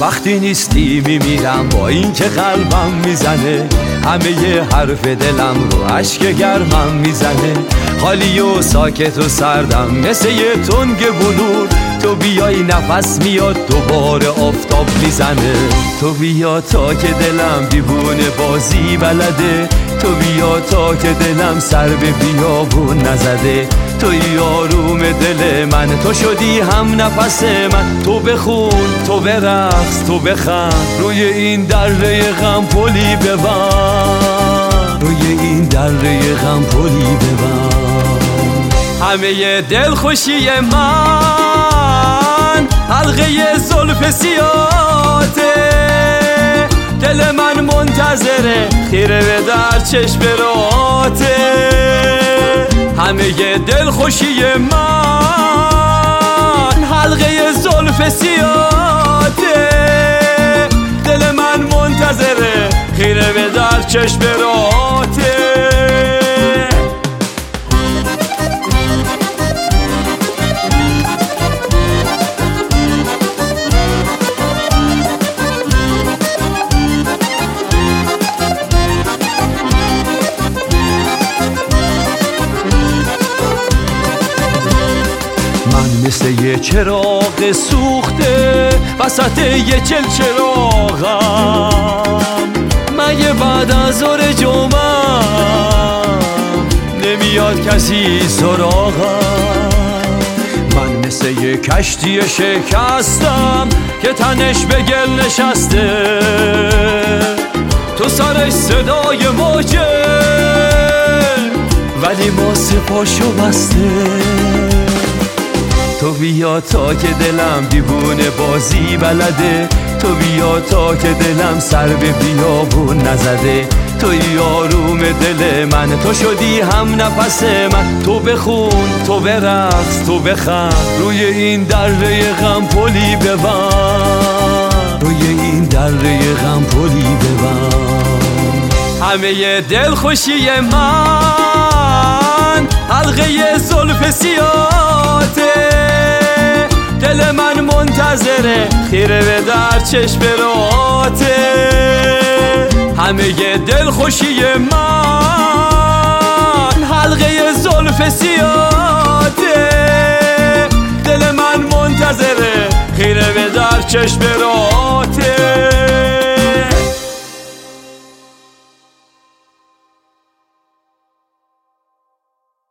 وقتی نیستی میمیرم با این که قلبم میزنه، همه ی حرف دلم رو اشک گرمم میزنه. خالی و ساکت و سردم مثل یه تنگ بلور، تو بیای نفس میاد دوباره آفتاب میزنه. تو بیا تا که دلم دیوونه بازی بلده، تو بیا تا که دلم سر به بیابون نزده. توی آروم دل من، تو شدی هم نفس من. تو بخون، تو برقص، تو بخند، روی این دره غم پلی ببند، روی این دره غم پلی ببند. همه دل خوشی من حلقه زلف سیاته، دل من منتظره خیره به در چشم راته. همه دل خوشی من حلقه زلف سیاته، دل من منتظره خیره به در چشم راته. مثل یه چراغ سوخته وسط یه چلچراغم، من یه بعد از ظهر جمعم نمیاد کسی سراغم. من مثل یه کشتی شکستم که تنش به گل نشسته، تو سرش صدای موجه ولی ماسه پاشو بسته. تو بیا تا که دلم دیوونه بازی بلده، تو بیا تا که دلم سر به بیابون نزده. توی آروم دل من، تو شدی هم نفس من. تو بخون، تو برقص، تو بخند، روی این دره غم پلی ببند، روی این دره غم پلی ببند. همه دل خوشی من حلقه زلف سیاته، دل من منتظره خیره به در چشم راته. همه دل خوشی من حلقه زلف سیاته، دل من منتظره خیره به در چشم راته.